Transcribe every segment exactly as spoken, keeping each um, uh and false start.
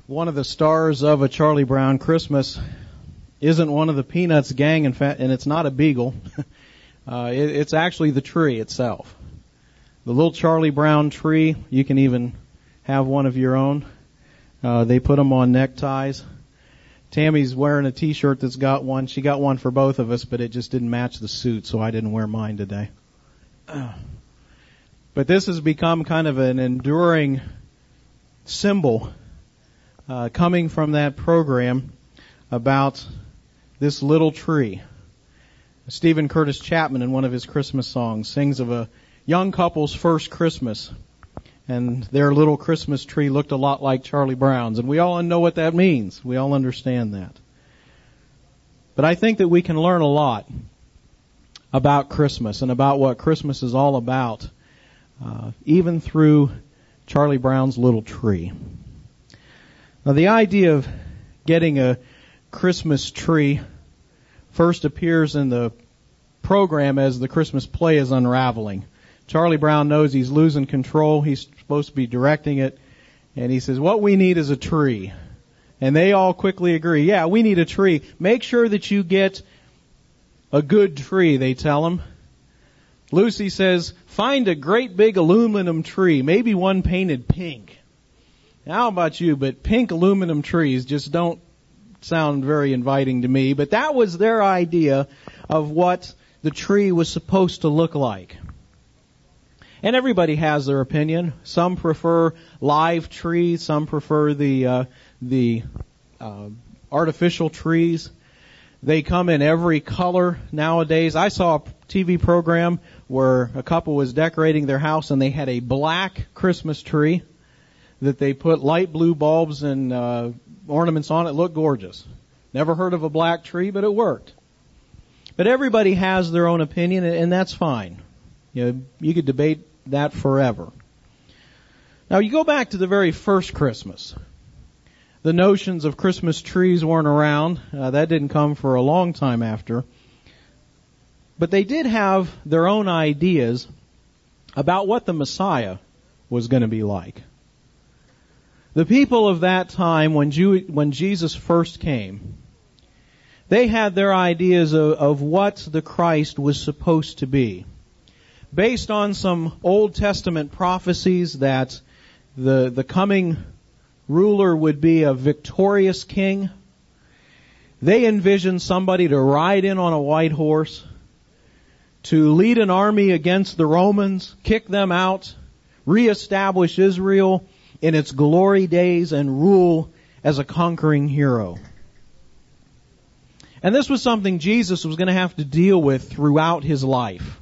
one of the stars of A Charlie Brown Christmas isn't one of the Peanuts gang, in fact, and it's not a beagle. uh, it, it's actually the tree itself. The little Charlie Brown tree, you can even have one of your own. Uh, they put them on neckties. Tammy's wearing a t-shirt that's got one. She got one for both of us, but it just didn't match the suit, so I didn't wear mine today. But this has become kind of an enduring symbol uh, coming from that program about this little tree. Stephen Curtis Chapman, in one of his Christmas songs, sings of a young couple's first Christmas, and their little Christmas tree looked a lot like Charlie Brown's, and we all know what that means. We all understand that. But I think that we can learn a lot about Christmas and about what Christmas is all about, uh, even through Charlie Brown's little tree. Now, the idea of getting a Christmas tree first appears in the program as the Christmas play is unraveling. Charlie Brown knows he's losing control. He's supposed to be directing it. And he says, what we need is a tree. And they all quickly agree, yeah, we need a tree. Make sure that you get a good tree, they tell him. Lucy says, find a great big aluminum tree, maybe one painted pink. Now, how about you, but pink aluminum trees just don't sound very inviting to me. But that was their idea of what the tree was supposed to look like. And everybody has their opinion. Some prefer live trees. Some prefer the uh, the uh, artificial trees. They come in every color nowadays. I saw a T V program where a couple was decorating their house and they had a black Christmas tree that they put light blue bulbs and uh, ornaments on. It looked gorgeous. Never heard of a black tree, but it worked. But everybody has their own opinion, and that's fine. You know, you could debate that forever. Now, you go back to the very first Christmas. The notions of Christmas trees weren't around. Uh, that didn't come for a long time after. But they did have their own ideas about what the Messiah was going to be like. The people of that time, when, Jew, when Jesus first came, they had their ideas of, of what the Christ was supposed to be. Based on some Old Testament prophecies that the, the coming ruler would be a victorious king, they envisioned somebody to ride in on a white horse, to lead an army against the Romans, kick them out, reestablish Israel in its glory days, and rule as a conquering hero. And this was something Jesus was going to have to deal with throughout his life.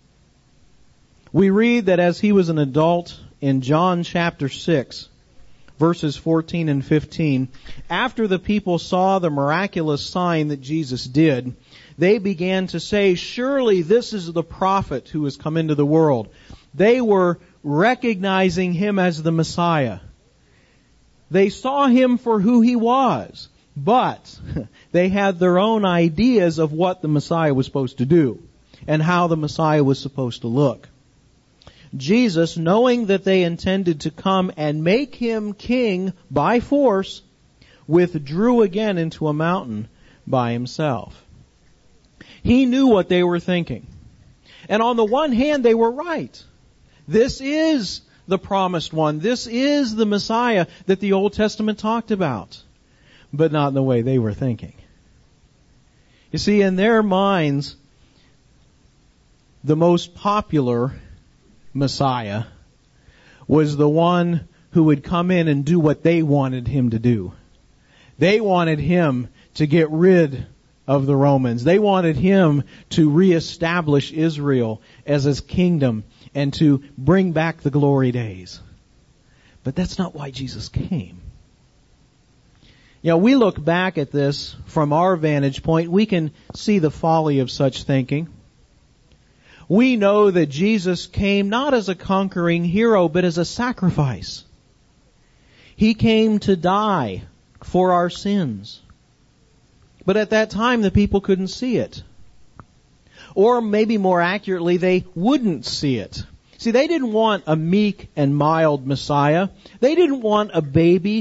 We read that as he was an adult in John chapter six, verses fourteen and fifteen, after the people saw the miraculous sign that Jesus did, they began to say, surely this is the prophet who has come into the world. They were recognizing him as the Messiah. They saw him for who he was, but they had their own ideas of what the Messiah was supposed to do and how the Messiah was supposed to look. Jesus, knowing that they intended to come and make him king by force, withdrew again into a mountain by himself. He knew what they were thinking. And on the one hand, they were right. This is the promised one. This is the Messiah that the Old Testament talked about. But not in the way they were thinking. You see, in their minds, the most popular Messiah was the one who would come in and do what they wanted him to do. They wanted him to get rid of the Romans. They wanted him to reestablish Israel as his kingdom and to bring back the glory days. But that's not why Jesus came. You know, we look back at this from our vantage point. We can see the folly of such thinking. We know that Jesus came not as a conquering hero, but as a sacrifice. He came to die for our sins. But at that time, the people couldn't see it. Or maybe more accurately, they wouldn't see it. See, they didn't want a meek and mild Messiah. They didn't want a baby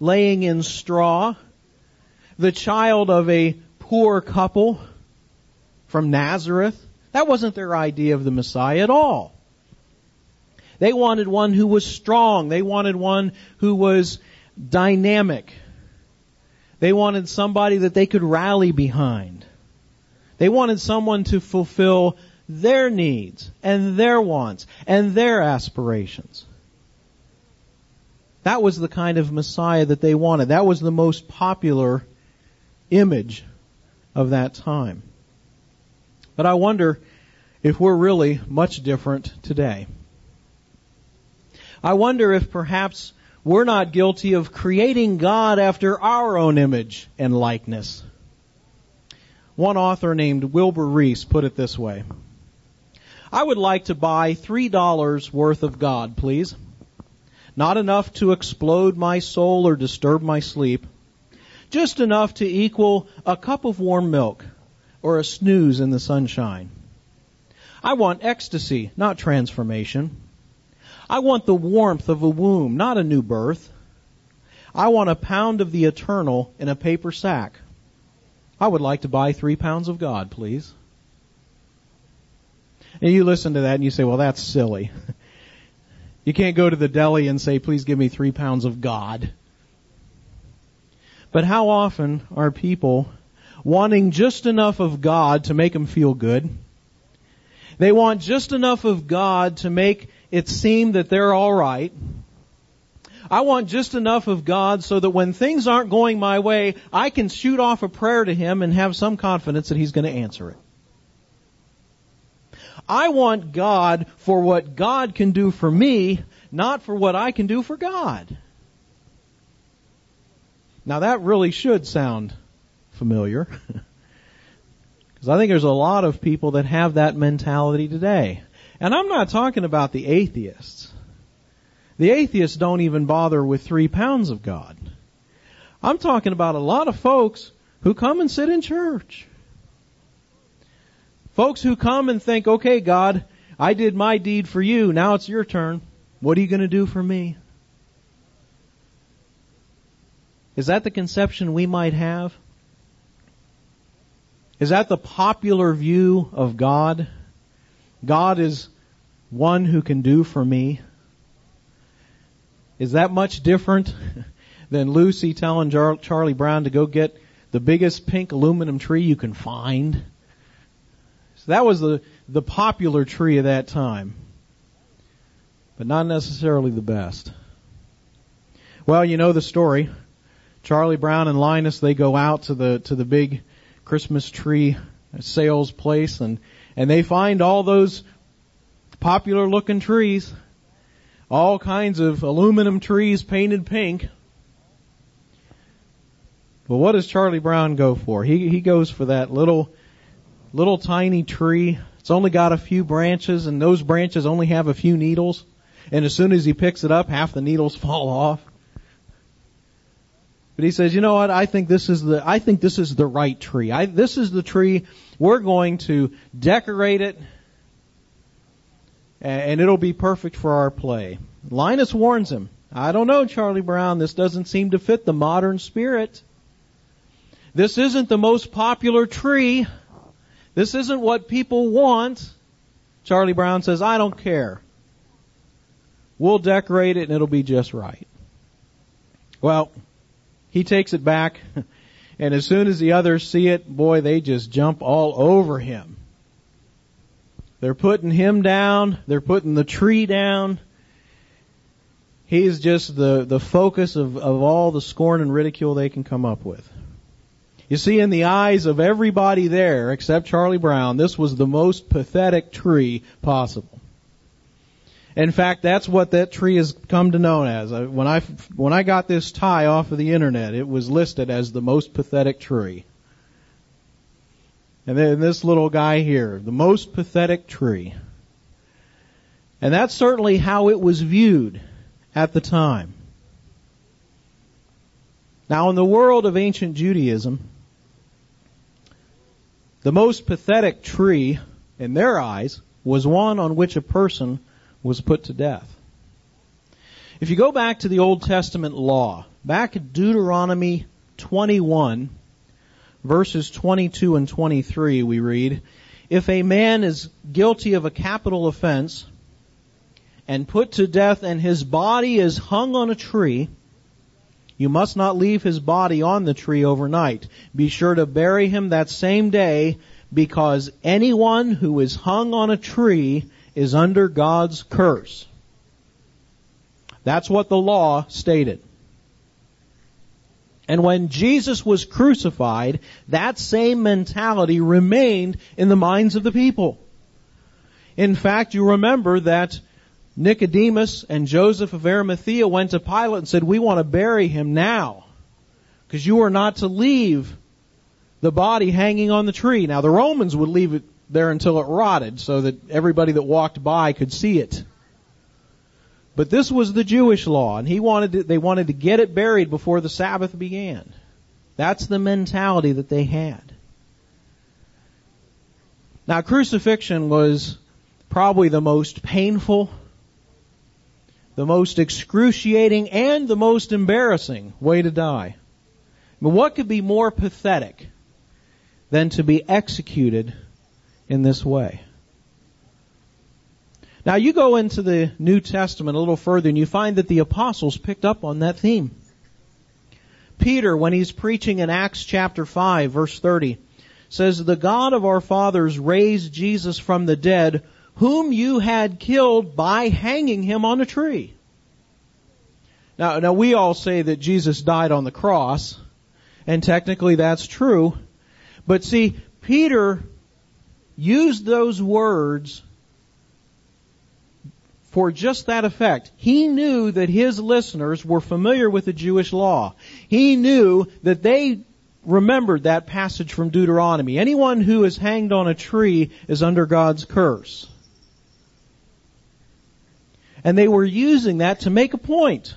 laying in straw, the child of a poor couple from Nazareth. That wasn't their idea of the Messiah at all. They wanted one who was strong. They wanted one who was dynamic. They wanted somebody that they could rally behind. They wanted someone to fulfill their needs and their wants and their aspirations. That was the kind of Messiah that they wanted. That was the most popular image of that time. But I wonder if we're really much different today. I wonder if perhaps we're not guilty of creating God after our own image and likeness. One author named Wilbur Reese put it this way: I would like to buy three dollars worth of God, please. Not enough to explode my soul or disturb my sleep. Just enough to equal a cup of warm milk or a snooze in the sunshine. I want ecstasy, not transformation. I want the warmth of a womb, not a new birth. I want a pound of the eternal in a paper sack. I would like to buy three pounds of God, please. And you listen to that and you say, well, that's silly. You can't go to the deli and say, please give me three pounds of God. But how often are people wanting just enough of God to make them feel good? They want just enough of God to make it seem that they're all right. I want just enough of God so that when things aren't going my way, I can shoot off a prayer to Him and have some confidence that He's going to answer it. I want God for what God can do for me, not for what I can do for God. Now that really should sound familiar. Because I think there's a lot of people that have that mentality today. And I'm not talking about the atheists. The atheists don't even bother with three pounds of God. I'm talking about a lot of folks who come and sit in church. Folks who come and think, okay, God, I did my deed for you. Now it's your turn. What are you going to do for me? Is that the conception we might have? Is that the popular view of God? God is one who can do for me. Is that much different than Lucy telling Jar- Charlie Brown to go get the biggest pink aluminum tree you can find? So that was the, the popular tree of that time, but not necessarily the best. Well, you know the story. Charlie Brown and Linus, they go out to the to the big Christmas tree sales place, and, and they find all those popular looking trees, all kinds of aluminum trees painted pink. But what does Charlie Brown go for? He he goes for that little little tiny tree. It's only got a few branches, and those branches only have a few needles. And as soon as he picks it up, half the needles fall off. But he says, you know what? I think this is the I think this is the right tree. I, this is the tree. We're going to decorate it, and it'll be perfect for our play. Linus warns him, I don't know, Charlie Brown. This doesn't seem to fit the modern spirit. This isn't the most popular tree. This isn't what people want. Charlie Brown says, I don't care. We'll decorate it and it'll be just right. Well, he takes it back, and as soon as the others see it, boy, they just jump all over him. They're putting him down. They're putting the tree down. He's just the, the focus of, of all the scorn and ridicule they can come up with. You see, in the eyes of everybody there, except Charlie Brown, this was the most pathetic tree possible. In fact, that's what that tree has come to know as. When I, when I got this tie off of the internet, it was listed as the most pathetic tree. And then this little guy here, the most pathetic tree. And that's certainly how it was viewed at the time. Now, in the world of ancient Judaism, the most pathetic tree, in their eyes, was one on which a person was put to death. If you go back to the Old Testament law, back at Deuteronomy twenty-one, verses twenty-two and twenty-three, we read, if a man is guilty of a capital offense and put to death and his body is hung on a tree, you must not leave his body on the tree overnight. Be sure to bury him that same day, because anyone who is hung on a tree is under God's curse. That's what the law stated. And when Jesus was crucified, that same mentality remained in the minds of the people. In fact, you remember that Nicodemus and Joseph of Arimathea went to Pilate and said, we want to bury him now, because you are not to leave the body hanging on the tree. Now, the Romans would leave it there until it rotted so that everybody that walked by could see it. But this was the Jewish law, and he wanted to, they wanted to get it buried before the Sabbath began. That's the mentality that they had. Now, crucifixion was probably the most painful, the most excruciating, and the most embarrassing way to die. But what could be more pathetic than to be executed in this way? Now, you go into the New Testament a little further and you find that the apostles picked up on that theme. Peter, when he's preaching in Acts chapter five, verse thirty, says, the God of our fathers raised Jesus from the dead, whom you had killed by hanging him on a tree. Now, now we all say that Jesus died on the cross, and technically that's true. But see, Peter used those words for just that effect. He knew that his listeners were familiar with the Jewish law. He knew that they remembered that passage from Deuteronomy. Anyone who is hanged on a tree is under God's curse. And they were using that to make a point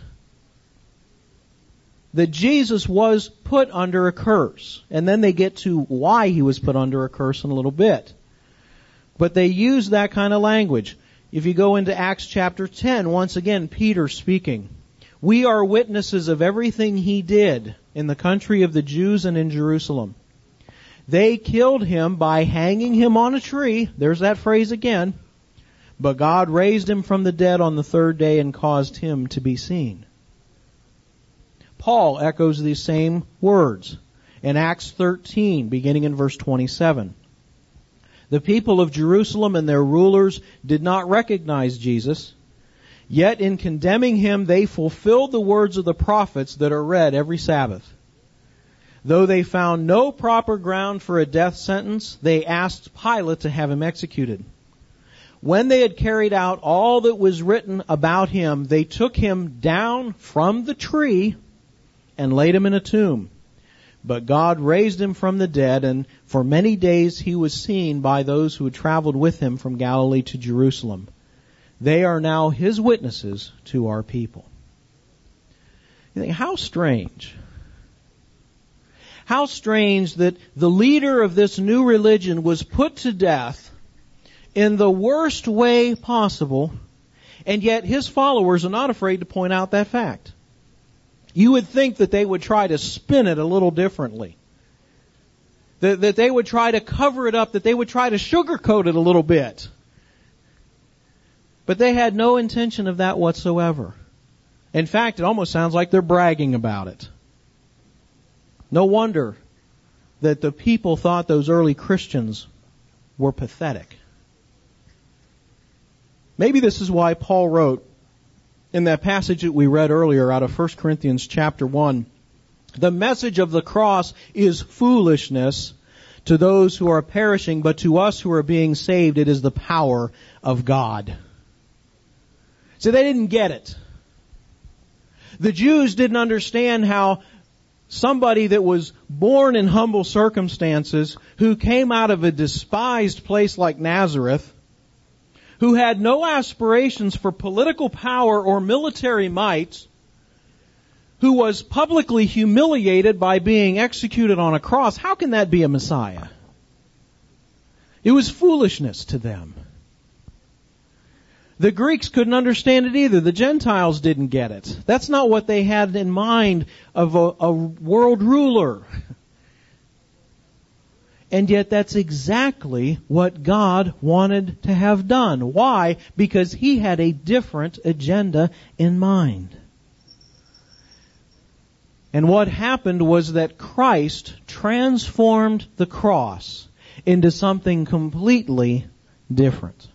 that Jesus was put under a curse. And then they get to why he was put under a curse in a little bit. But they use that kind of language. If you go into Acts chapter ten, once again, Peter speaking. We are witnesses of everything he did in the country of the Jews and in Jerusalem. They killed him by hanging him on a tree. There's that phrase again. But God raised him from the dead on the third day and caused him to be seen. Paul echoes these same words in Acts thirteen, beginning in verse twenty-seven. The people of Jerusalem and their rulers did not recognize Jesus, yet in condemning him they fulfilled the words of the prophets that are read every Sabbath. Though they found no proper ground for a death sentence, they asked Pilate to have him executed. When they had carried out all that was written about him, they took him down from the tree and laid him in a tomb. But God raised him from the dead, and for many days he was seen by those who had traveled with him from Galilee to Jerusalem. They are now his witnesses to our people. You think, how strange. How strange that the leader of this new religion was put to death in the worst way possible, and yet his followers are not afraid to point out that fact. You would think that they would try to spin it a little differently. That, that they would try to cover it up, that they would try to sugarcoat it a little bit. But they had no intention of that whatsoever. In fact, it almost sounds like they're bragging about it. No wonder that the people thought those early Christians were pathetic. Maybe this is why Paul wrote in that passage that we read earlier out of First Corinthians chapter one, the message of the cross is foolishness to those who are perishing, but to us who are being saved, it is the power of God. So they didn't get it. The Jews didn't understand how somebody that was born in humble circumstances, who came out of a despised place like Nazareth, who had no aspirations for political power or military might, who was publicly humiliated by being executed on a cross, how can that be a Messiah? It was foolishness to them. The Greeks couldn't understand it either. The Gentiles didn't get it. That's not what they had in mind of a, a world ruler. And yet that's exactly what God wanted to have done. Why? Because He had a different agenda in mind. And what happened was that Christ transformed the cross into something completely different.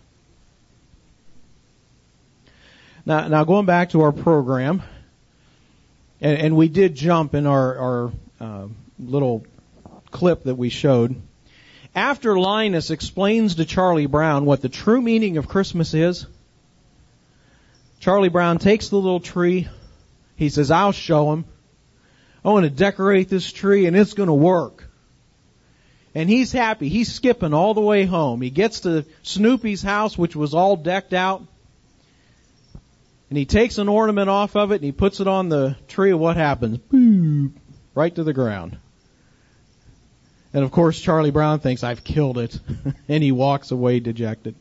Now, now going back to our program, and, and we did jump in our, our uh, little clip that we showed. After Linus explains to Charlie Brown what the true meaning of Christmas is, Charlie Brown takes the little tree. He says, I'll show him. I want to decorate this tree and it's going to work. And he's happy. He's skipping all the way home. He gets to Snoopy's house, which was all decked out. And he takes an ornament off of it and he puts it on the tree, and what happens? Boom! Right to the ground. And of course Charlie Brown thinks, I've killed it. And he walks away dejected.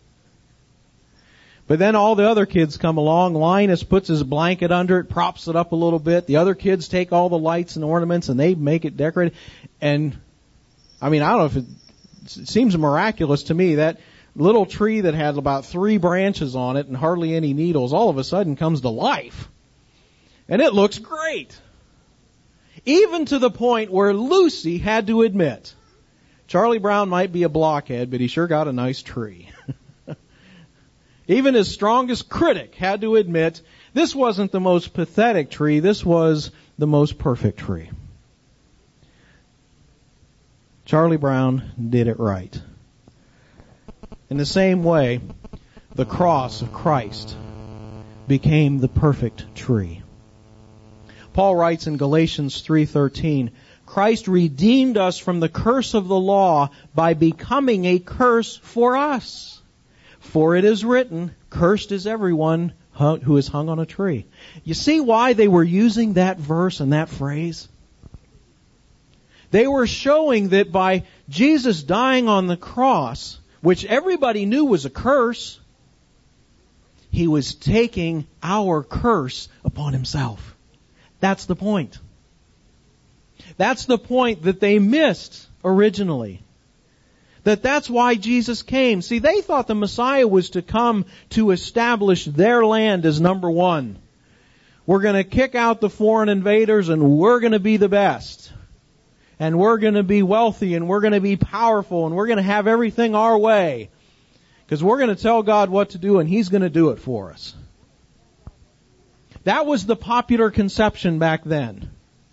But then all the other kids come along. Linus puts his blanket under it, props it up a little bit. The other kids take all the lights and ornaments and they make it decorated. And, I mean, I don't know if it, it seems miraculous to me that little tree that had about three branches on it and hardly any needles all of a sudden comes to life. And it looks great. Even to the point where Lucy had to admit, Charlie Brown might be a blockhead, but he sure got a nice tree. Even his strongest critic had to admit, this wasn't the most pathetic tree, this was the most perfect tree. Charlie Brown did it right. In the same way, the cross of Christ became the perfect tree. Paul writes in Galatians three thirteen, Christ redeemed us from the curse of the law by becoming a curse for us. For it is written, cursed is everyone who is hung on a tree. You see why they were using that verse and that phrase? They were showing that by Jesus dying on the cross, which everybody knew was a curse, He was taking our curse upon Himself. That's the point. That's the point that they missed originally. That that's why Jesus came. See, they thought the Messiah was to come to establish their land as number one. We're going to kick out the foreign invaders and we're going to be the best. And we're going to be wealthy and we're going to be powerful and we're going to have everything our way. Because we're going to tell God what to do and He's going to do it for us. That was the popular conception back then.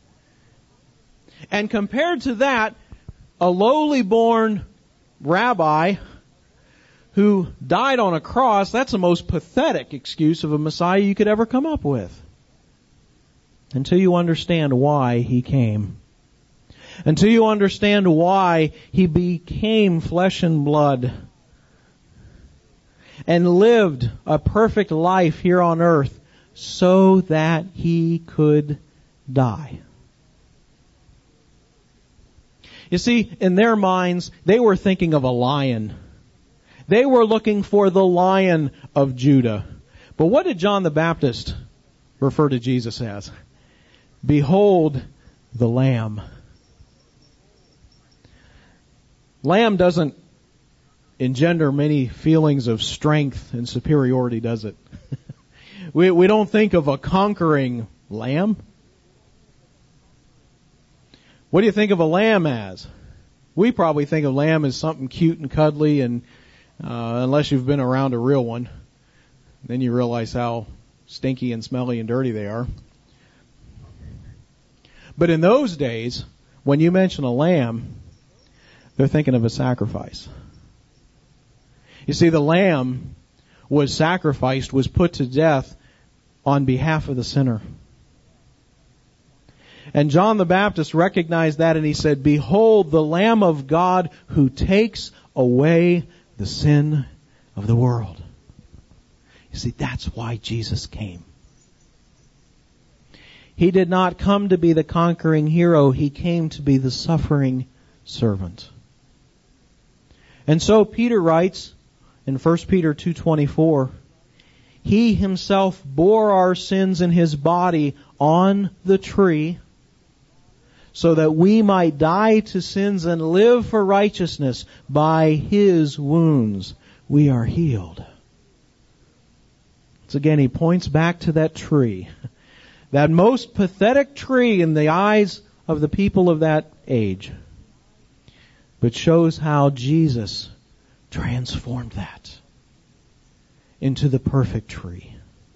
And compared to that, a lowly born rabbi who died on a cross, that's the most pathetic excuse of a Messiah you could ever come up with. Until you understand why He came. Until you understand why He became flesh and blood and lived a perfect life here on earth so that He could die. You see, in their minds, they were thinking of a lion. They were looking for the Lion of Judah. But what did John the Baptist refer to Jesus as? Behold the Lamb. Lamb doesn't engender many feelings of strength and superiority, does it? we, we don't think of a conquering lamb. What do you think of a lamb as? We probably think of lamb as something cute and cuddly, and uh, unless you've been around a real one, then you realize how stinky and smelly and dirty they are. But in those days, when you mention a lamb, they're thinking of a sacrifice. You see, the lamb was sacrificed, was put to death on behalf of the sinner. And John the Baptist recognized that and he said, behold the Lamb of God who takes away the sin of the world. You see, that's why Jesus came. He did not come to be the conquering hero. He came to be the suffering servant. And so Peter writes in First Peter two twenty-four, He Himself bore our sins in His body on the tree, so that we might die to sins and live for righteousness. By His wounds we are healed. Once again, He points back to that tree. That most pathetic tree in the eyes of the people of that age. But shows how Jesus transformed that into the perfect tree.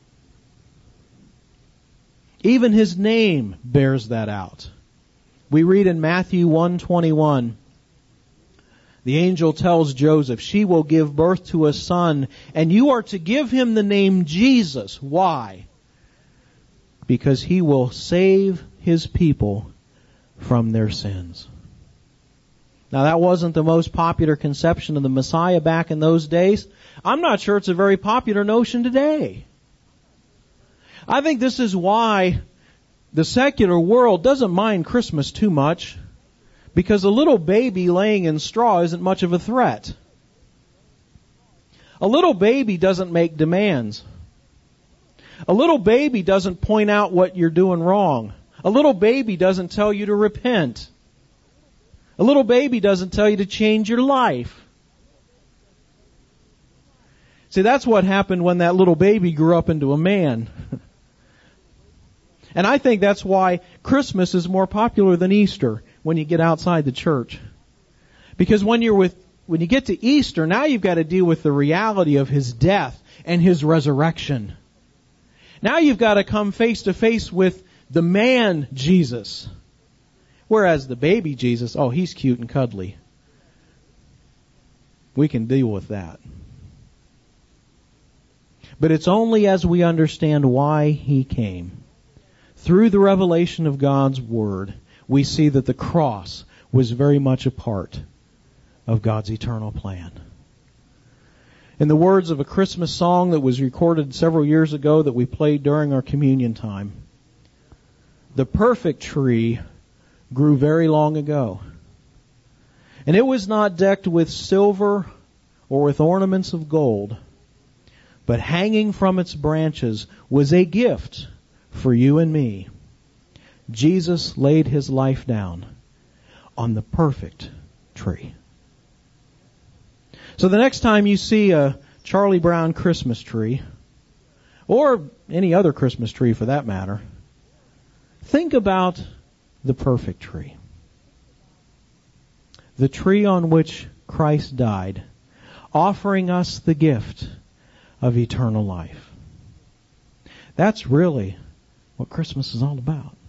Even His name bears that out. We read in Matthew one twenty-one, the angel tells Joseph, "She will give birth to a son, and you are to give him the name Jesus." Why? Because he will save his people from their sins. Now, that wasn't the most popular conception of the Messiah back in those days. I'm not sure it's a very popular notion today. I think this is why the secular world doesn't mind Christmas too much, because a little baby laying in straw isn't much of a threat. A little baby doesn't make demands. A little baby doesn't point out what you're doing wrong. A little baby doesn't tell you to repent. A little baby doesn't tell you to change your life. See, that's what happened when that little baby grew up into a man. And I think that's why Christmas is more popular than Easter when you get outside the church. Because when you're with, when you get to Easter, now you've got to deal with the reality of His death and His resurrection. Now you've got to come face to face with the man Jesus. Whereas the baby Jesus, oh, He's cute and cuddly. We can deal with that. But it's only as we understand why He came, through the revelation of God's Word, we see that the cross was very much a part of God's eternal plan. In the words of a Christmas song that was recorded several years ago that we played during our communion time, the perfect tree grew very long ago. And it was not decked with silver or with ornaments of gold, but hanging from its branches was a gift for you and me. Jesus laid His life down on the perfect tree. So the next time you see a Charlie Brown Christmas tree, or any other Christmas tree for that matter, think about the perfect tree. The tree on which Christ died, offering us the gift of eternal life. That's really what Christmas is all about.